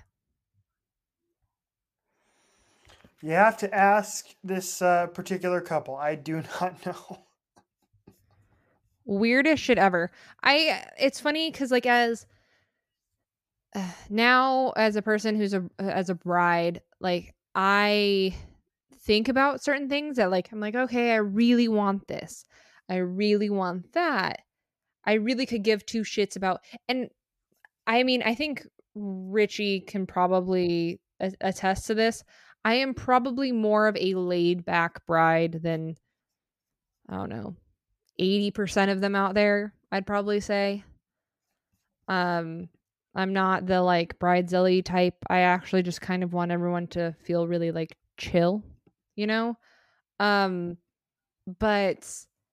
You have to ask this uh, particular couple. I do not know. Weirdest shit ever. I it's funny because like as uh, now as a person who's a as a bride, like I think about certain things that like I'm like, okay, I really want this. I really want that. I really could give two shits about. And I mean, I think Richie can probably a- attest to this. I am probably more of a laid back bride than, I don't know, eighty percent of them out there, I'd probably say. Um, I'm not the like bridezilla type. I actually just kind of want everyone to feel really like chill, you know? Um, but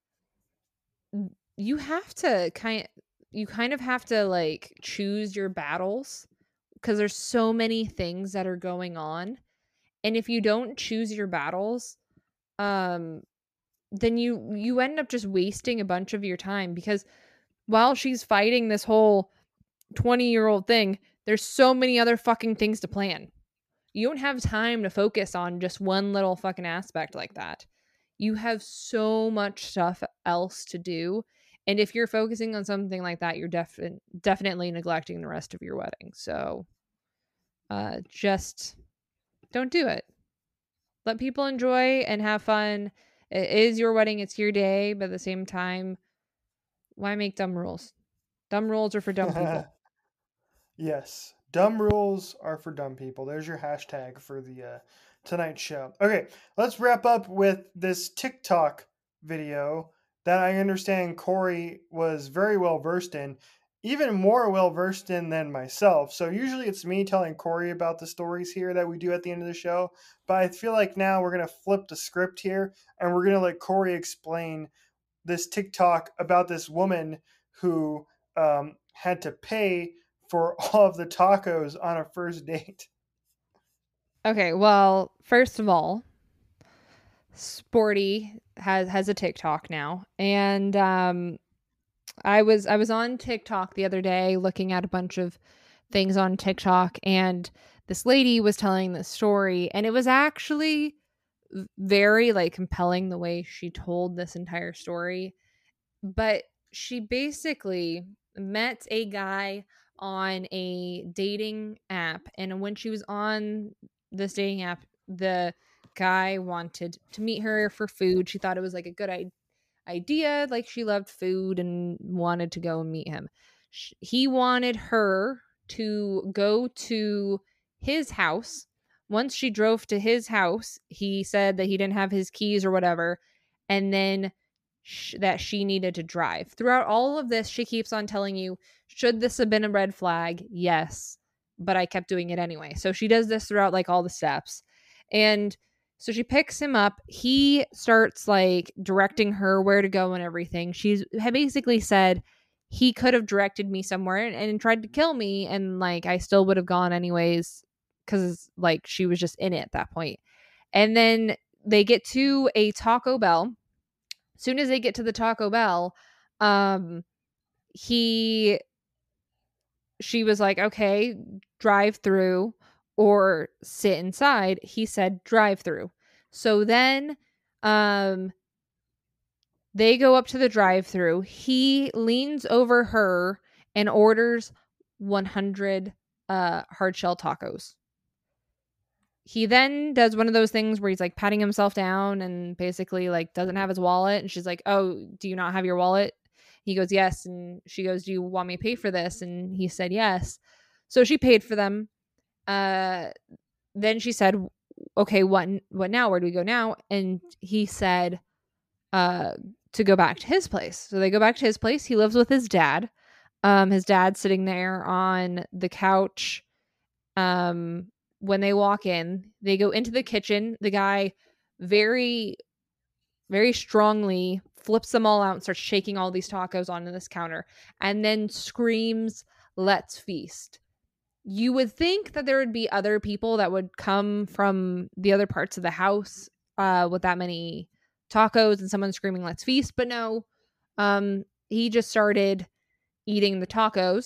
you have to kind you kind of have to like choose your battles because there's so many things that are going on. And if you don't choose your battles, um then you you end up just wasting a bunch of your time because while she's fighting this whole twenty year old thing, there's so many other fucking things to plan. You don't have time to focus on just one little fucking aspect like that. You have so much stuff else to do. And if you're focusing on something like that, you're def- definitely neglecting the rest of your wedding. So uh, just don't do it. Let people enjoy and have fun. It is your wedding, it's your day, but at the same time, why make dumb rules? Dumb rules are for dumb people. Yes, dumb rules are for dumb people. There's your hashtag for the uh, tonight's show. Okay, let's wrap up with this TikTok video that I understand Corey was very well versed in, even more well versed in than myself. So usually it's me telling Corey about the stories here that we do at the end of the show, but I feel like now we're gonna flip the script here and we're gonna let Corey explain this TikTok about this woman who um, had to pay for all of the tacos on a first date. Okay, well, first of all, Sporty has has a TikTok now, and um, I was I was on TikTok the other day looking at a bunch of things on TikTok, and this lady was telling this story, and it was actually very like compelling the way she told this entire story. But she basically met a guy on a dating app, and when she was on this dating app, the guy wanted to meet her for food. She thought it was like a good idea idea like she loved food and wanted to go and meet him. He wanted her to go to his house. Once she drove to his house, he said that he didn't have his keys or whatever, and then sh- that she needed to drive. Throughout all of this, she keeps on telling you, should this have been a red flag? Yes, but I kept doing it anyway. So she does this throughout like all the steps. And so she picks him up. He starts like directing her where to go and everything. She's basically said he could have directed me somewhere and, and tried to kill me, and like I still would have gone anyways because like she was just in it at that point. And then they get to a Taco Bell. As soon as they get to the Taco Bell, um, he she was like, okay, drive through or sit inside. He said drive through. So then um they go up to the drive through. He leans over her and orders one hundred uh hard shell tacos. He then does one of those things where he's like patting himself down and basically like doesn't have his wallet, and she's like, "Oh, do you not have your wallet?" He goes, "Yes." And she goes, "Do you want me to pay for this?" And he said, "Yes." So she paid for them. Uh then she said, "Okay, what what now? Where do we go now?" And he said uh to go back to his place. So they go back to his place. He lives with his dad. Um his dad's sitting there on the couch. Um when they walk in, they go into the kitchen. The guy very very strongly flips them all out and starts shaking all these tacos onto this counter and then screams, "Let's feast." You would think that there would be other people that would come from the other parts of the house uh, with that many tacos and someone screaming, "Let's feast." But no, um, he just started eating the tacos.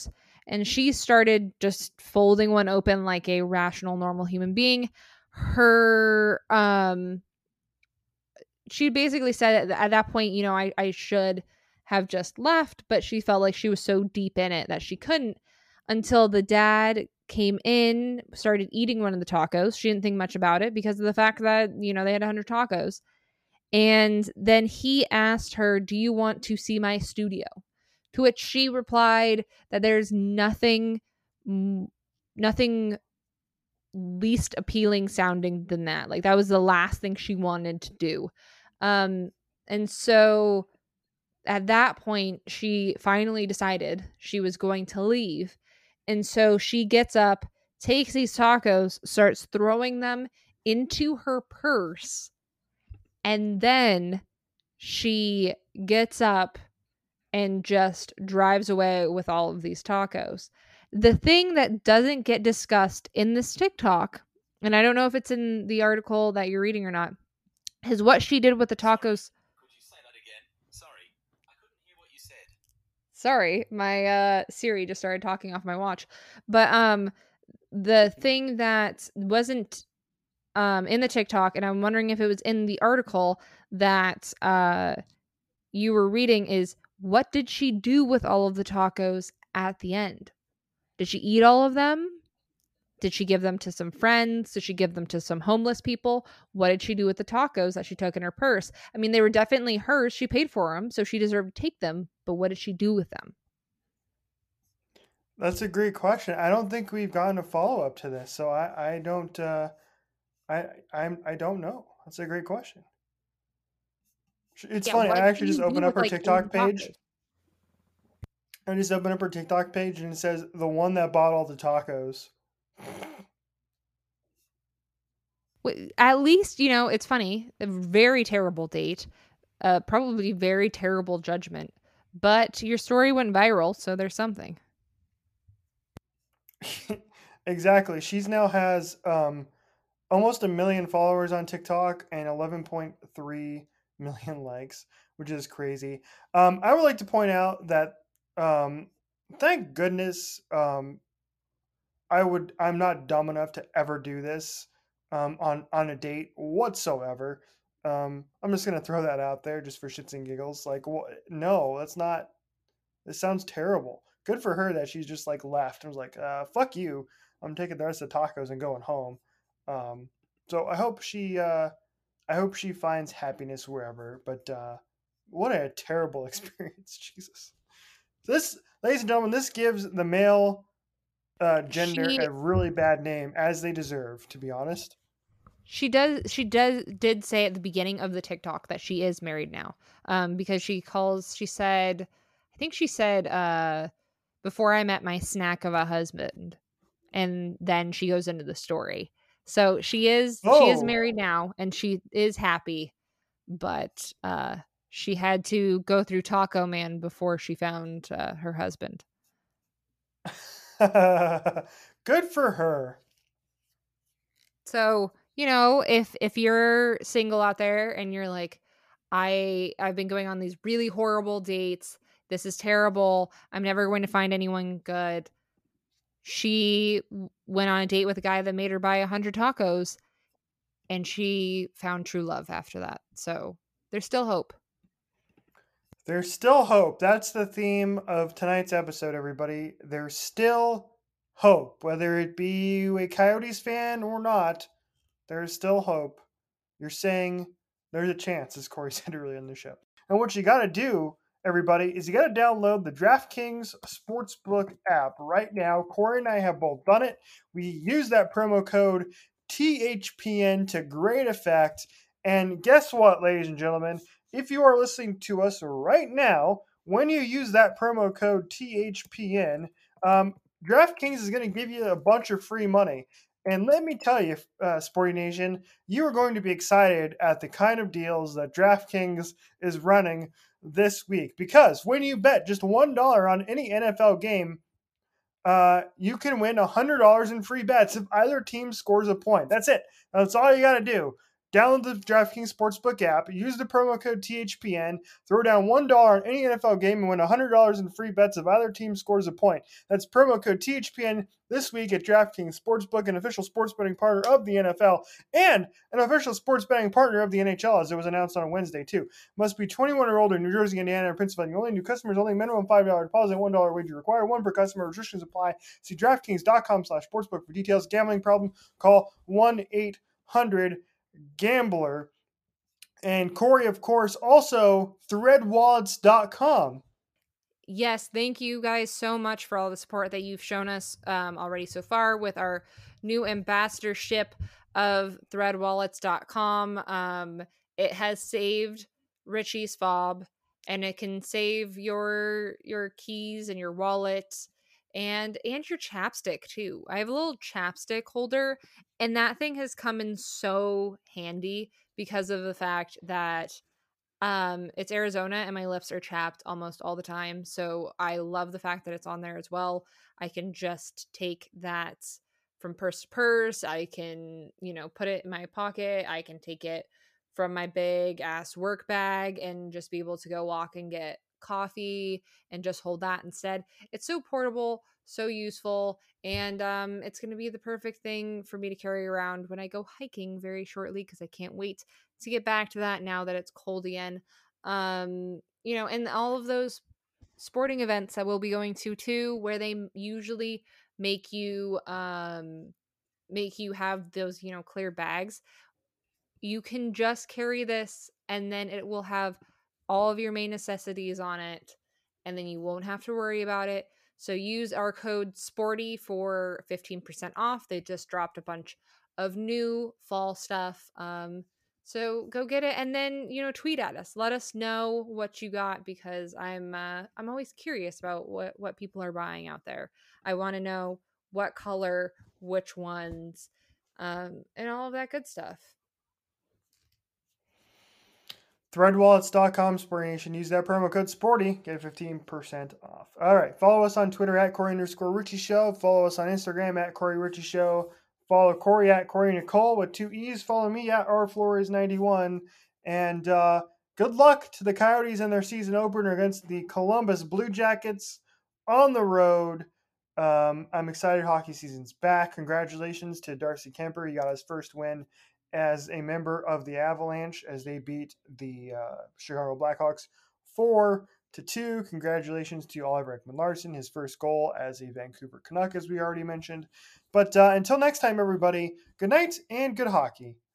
and she started just folding one open like a rational, normal human being. Her, um, she basically said at that point, you know, I, I should have just left, but she felt like she was so deep in it that she couldn't, until the dad came in, started eating one of the tacos. She didn't think much about it because of the fact that, you know, they had one hundred tacos. And then he asked her, do you want to see my studio? To which she replied that there's nothing, nothing least appealing sounding than that. Like, that was the last thing she wanted to do. Um, and so at that point, she finally decided she was going to leave. And so she gets up, takes these tacos, starts throwing them into her purse. And then she gets up and just drives away with all of these tacos. The thing that doesn't get discussed in this TikTok, and I don't know if it's in the article that you're reading or not, is what she did with the tacos. Could you say that again? Sorry, I couldn't hear what you said. Sorry, my uh, Siri just started talking off my watch. But um, the thing that wasn't um, in the TikTok, and I'm wondering if it was in the article that uh, you were reading, is what did she do with all of the tacos at the end? Did she eat all of them? Did she give them to some friends? Did she give them to some homeless people? What did she do with the tacos that she took in her purse? I mean, they were definitely hers. She paid for them, so she deserved to take them. But what did she do with them? That's a great question. I don't think we've gotten a follow up to this, so I, I don't uh, I I'm I don't know. That's a great question. It's Yeah, funny. what I do actually you just do opened with, up her like, TikTok eighty page. tacos? I just opened up her TikTok page and it says the one that bought all the tacos. Wait, at least, you know, it's funny. A very terrible date. Uh, probably very terrible judgment. But your story went viral, so there's something. Exactly. She's now has um almost a million followers on TikTok and eleven point three million likes, which is crazy. Um, I would like to point out that um, thank goodness um, I would I'm not dumb enough to ever do this um, on on a date whatsoever. Um, I'm just gonna throw that out there just for shits and giggles. Like, wh- no, that's not. This sounds terrible. Good for her that she's just like left and was like, uh, "Fuck you! I'm taking the rest of the tacos and going home." Um, so I hope she, uh, I hope she finds happiness wherever. But uh, what a terrible experience, Jesus! This, ladies and gentlemen, this gives the male uh, gender She a really bad name, as they deserve, to be honest. She does. She does. Did say at the beginning of the TikTok that she is married now, um, because she calls. She said, I think she said, uh, before I met my snack of a husband, and then she goes into the story. So she is. She is Oh. married now, and she is happy, but uh, she had to go through Taco Man before she found uh, her husband. Good for her. So, you know, if if you're single out there and you're like, I I've been going on these really horrible dates. This is terrible. I'm never going to find anyone good. She w- went on a date with a guy that made her buy a hundred tacos, and she found true love after that. So there's still hope. There's still hope. That's the theme of tonight's episode, everybody. There's still hope. Whether it be you a Coyotes fan or not, there's still hope. You're saying there's a chance, as Corey said earlier in the show. And what you got to do, everybody, is you got to download the DraftKings Sportsbook app right now. Corey and I have both done it. We use that promo code T H P N to great effect. And guess what, ladies and gentlemen? If you are listening to us right now, when you use that promo code T H P N, um, DraftKings is going to give you a bunch of free money. And let me tell you, uh, Sporty Nation, you are going to be excited at the kind of deals that DraftKings is running this week. Because when you bet just one dollar on any N F L game, uh, you can win one hundred dollars in free bets if either team scores a point. That's it. That's all you got to do. Download the DraftKings Sportsbook app, use the promo code T H P N, throw down one dollar on any N F L game, and win one hundred dollars in free bets if either team scores a point. That's promo code T H P N this week at DraftKings Sportsbook, an official sports betting partner of the N F L, and an official sports betting partner of the N H L, as it was announced on a Wednesday, too. Must be twenty-one or older in New Jersey, Indiana, and Pennsylvania. Only new customers, only minimum five dollars deposit, one dollar wager required, one per customer. Restrictions apply. See DraftKings.com slash sportsbook for details. Gambling problem? Call one eight hundred gambler. And Corey, of course, also thread wallets dot com. Yes, thank you guys so much for all the support that you've shown us um, already so far with our new ambassadorship of thread wallets dot com. Um, it has saved Richie's fob, and it can save your your keys and your wallet and and your chapstick too. I have a little chapstick holder, and that thing has come in so handy because of the fact that um it's Arizona and my lips are chapped almost all the time. So I love the fact that it's on there as well. I can just take that from purse to purse. I can, you know, put it in my pocket. I can take it from my big ass work bag and just be able to go walk and get coffee and just hold that instead. It's so portable, so useful, and um it's going to be the perfect thing for me to carry around when I go hiking very shortly, because I can't wait to get back to that now that it's cold again. Um, you know, and all of those sporting events that we'll be going to too, where they usually make you um make you have those, you know, clear bags. You can just carry this, and then it will have all of your main necessities on it, and then you won't have to worry about it. So use our code SPORTY for fifteen percent off. They just dropped a bunch of new fall stuff. Um, so go get it, and then, you know, tweet at us. Let us know what you got, because I'm uh, I'm always curious about what what people are buying out there. I want to know what color, which ones, um, and all of that good stuff. thread wallets dot com, Sporty Nation. Use that promo code SPORTY. Get fifteen percent off. All right. Follow us on Twitter at Corey underscore Richie Show. Follow us on Instagram at Corey Richie Show. Follow Corey at Corey Nicole with two E's. Follow me at R Flores ninety-one. And uh, good luck to the Coyotes in their season opener against the Columbus Blue Jackets on the road. Um, I'm excited hockey season's back. Congratulations to Darcy Kemper. He got his first win as a member of the Avalanche as they beat the uh, Chicago Blackhawks four to two. Congratulations to Oliver Ekman-Larsson, his first goal as a Vancouver Canuck, as we already mentioned. But uh, until next time, everybody, good night and good hockey.